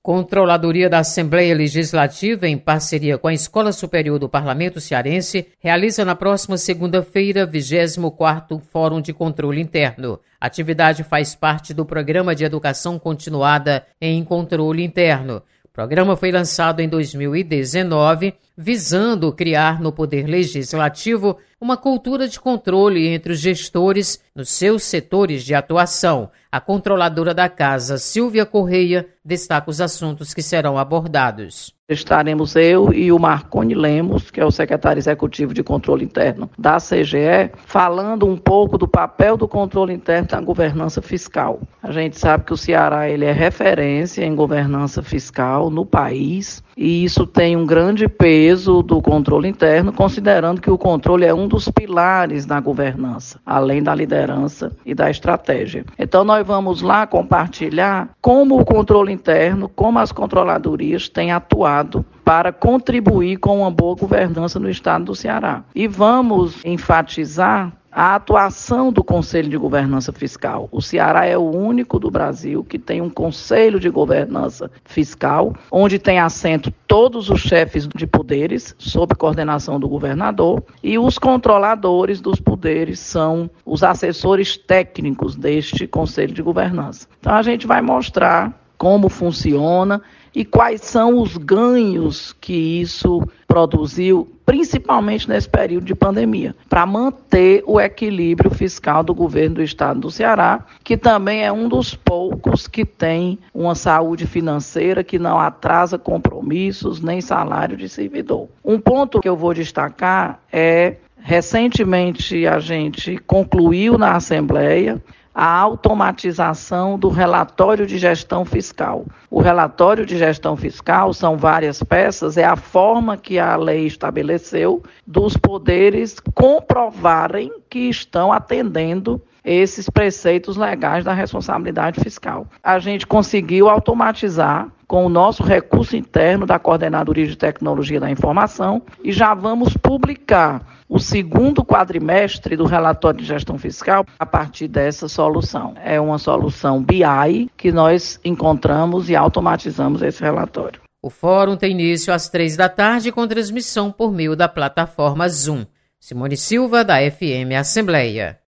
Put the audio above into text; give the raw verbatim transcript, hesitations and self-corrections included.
Controladoria da Assembleia Legislativa, em parceria com a Escola Superior do Parlamento Cearense, realiza na próxima segunda-feira, vigésimo quarto Fórum de Controle Interno. A atividade faz parte do Programa de Educação Continuada em Controle Interno. O programa foi lançado em dois mil e dezenove, visando criar no Poder Legislativo uma cultura de controle entre os gestores nos seus setores de atuação. A controladora da Casa, Silvia Correia, destaca os assuntos que serão abordados. Estaremos eu e o Marconi Lemos, que é o secretário executivo de controle interno da C G E, falando um pouco do papel do controle interno na governança fiscal. A gente sabe que o Ceará ele é referência em governança fiscal no país, e isso tem um grande peso do controle interno, considerando que o controle é um dos pilares da governança, além da liderança e da estratégia. Então nós vamos lá compartilhar como o controle interno, como as controladorias têm atuado para contribuir com uma boa governança no estado do Ceará. E vamos enfatizar a atuação do Conselho de Governança Fiscal. O Ceará é o único do Brasil que tem um Conselho de Governança Fiscal, onde tem assento todos os chefes de poderes, sob coordenação do governador, e os controladores dos poderes são os assessores técnicos deste Conselho de Governança. Então a gente vai mostrar como funciona e quais são os ganhos que isso produziu, principalmente nesse período de pandemia, para manter o equilíbrio fiscal do governo do estado do Ceará, que também é um dos poucos que tem uma saúde financeira que não atrasa compromissos nem salário de servidor. Um ponto que eu vou destacar é, recentemente a gente concluiu na Assembleia a automatização do relatório de gestão fiscal. O relatório de gestão fiscal são várias peças, é a forma que a lei estabeleceu dos poderes comprovarem que estão atendendo esses preceitos legais da responsabilidade fiscal. A gente conseguiu automatizar com o nosso recurso interno da Coordenadoria de Tecnologia da Informação e já vamos publicar o segundo quadrimestre do relatório de gestão fiscal a partir dessa solução. É uma solução B I que nós encontramos e automatizamos esse relatório. O fórum tem início às três da tarde com transmissão por meio da plataforma Zoom. Simone Silva, da F M Assembleia.